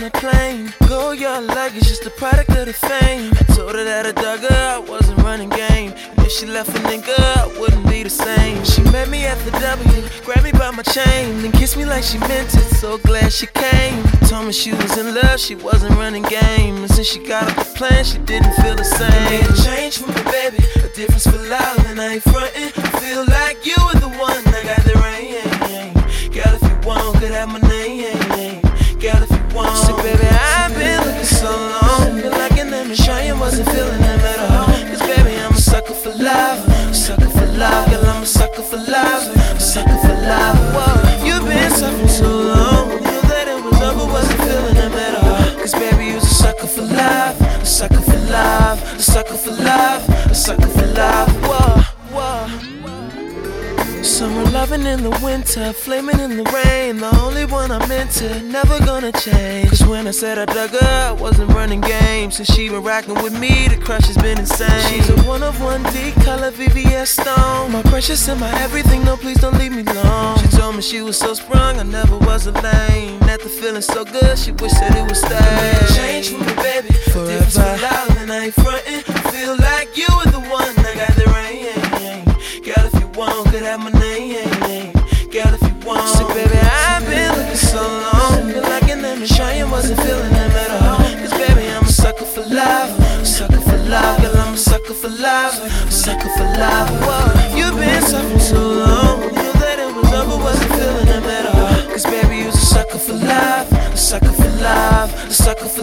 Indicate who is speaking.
Speaker 1: on a plane. Go your luggage, just a product of the fame. I told her that I dug her, I wasn't running game. And if she left a nigga, I wouldn't be the same. She met me at the W, grabbed me by my chain, then kissed me like she meant it, so glad she came. Told me she was in love, she wasn't running game. And since she got off the plane, she didn't feel the same. I made a change for me, baby, a difference for love, and I ain't frontin'. Feel like you were the one, I got the rain. Girl, if you want, could have my name. Girl, if you want. Say, baby, I've been looking so long. Feel like an Shine wasn't feeling them at all. Cause baby, I'm a sucker for love. A sucker for love. Girl, I'm a sucker for love. A sucker for love. Whoa, you've been suffering so long. Knew that it was over, wasn't feeling them at all. Cause baby, you're a sucker for love. A sucker for love. A sucker for love. A sucker for love. Whoa, whoa. Summer loving in the winter, flaming in the rain. The only one I'm into, never gonna change. Cause when I said I dug her, I wasn't running games. Since she been rocking with me, the crush has been insane. She's a one of one D-color VVS stone. My precious and my everything, no please don't leave me alone. She told me she was so sprung, I never was a lame. That the feeling so good, she wished that it would stay. Change for me, baby, forever. Difference for love and I ain't frontin'. Feel like you were the one, I got the rain. Girl, if you want, could have my name. Girl, if you want. Say, baby, I've been looking so long. Feel like an Shine wasn't feeling them at all. Cause baby, I'm a sucker for love. A sucker for love. Girl, I'm a sucker for love. A sucker for love. Whoa, you've been suffering so long. Knew that it was over, wasn't feeling them at all. Cause baby, you're a sucker for love. A sucker for love. A sucker for